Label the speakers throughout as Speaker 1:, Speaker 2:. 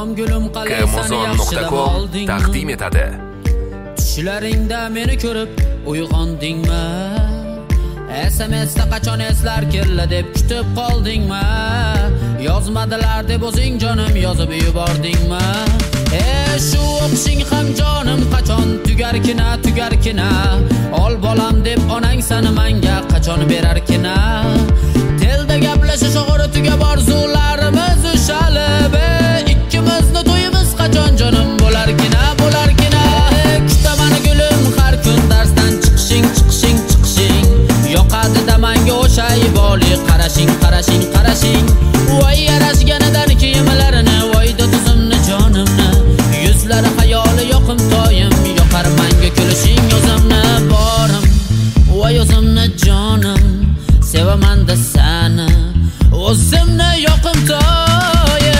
Speaker 1: Salom gulim qalaysan yaxshilab oldingmi?
Speaker 2: taqdim etadi.
Speaker 1: Tushlaringda meni ko'rib uyg'ondingmi? SMS'da qachon eslar keldi deb kutib qoldingmi? Yozmadilar deb o'zing jonim yozib yubordingmi? Shu o'qishing ham jonim qachon tugarkina? Ol bolam deb onang sani menga qachon berarkina? Telda gaplashish o'g'ri tugab orzularimiz ushalib, ikkimizni to'yimiz qachon jonim bo'larkina? Kutaman gulim har kun darsdan chiqishing. Yoqadi-da menga o'sha iboli qarashing. Voy yarashganidan kiyimlarini, voyda tuzimni jonimni, yuzlari xayoli yoqim toyim, yoqar menga kulishing o'zimni borim. Voy o'zimni jonim, sevaman-da seni, o'zimni yoqim toyim.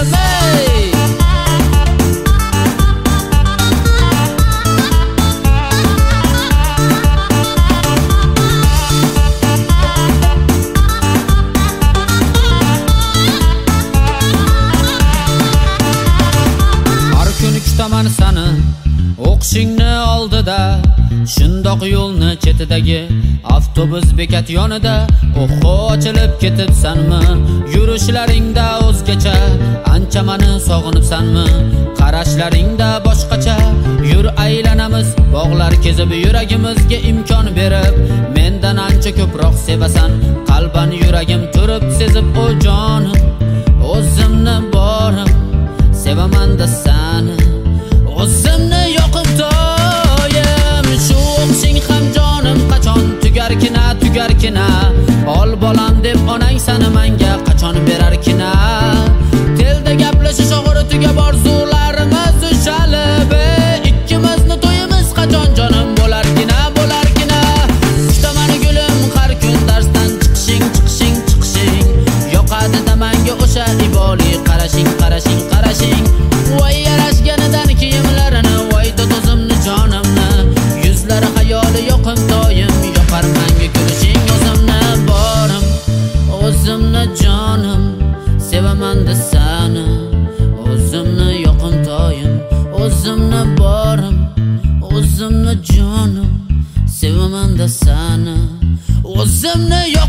Speaker 1: Kutaman seni o'qishingni oldida, shundoq yo'lni chetidagi avtobus bekat yonida. O'xo ochilib ketibsanmi? Yurishlaringda o'zgacha, ancha meni sog'inibsanmi? Qarashlaringda boshqacha, yur aylanamiz bog'lar kezib, yuragimizga imkon berib, mendan ancha ko'proq sevasan, qalban yuragim turib sezib, o jonim, o'zimni borim, sevaman-da seni, o'zimni yoqib toyim. Shu o'qishing ham jonim qachon tugarkina? Ol bolam deb onang sani menga qachon berarkina? Telda gaplashish o'g'ri tugab orzularimiz ushalib, ikkimizni to'yimiz qachon jonim bo'larkina? Kutaman gulim har kun darsdan chiqishing. Yoqadi-da menga o'sha iboli qarashing. Voy yarashganidan kiyimlarini, voyda tuzimni jonimni, yuzlari xayoli yoqim toyim, yoqar menga kulishing o'zimni borim. O'zimni jonim, sevaman-da seni, o'zimni yoqim toyim, o'zimni borim. O'zimni jonim, sevaman-da seni, o'zimni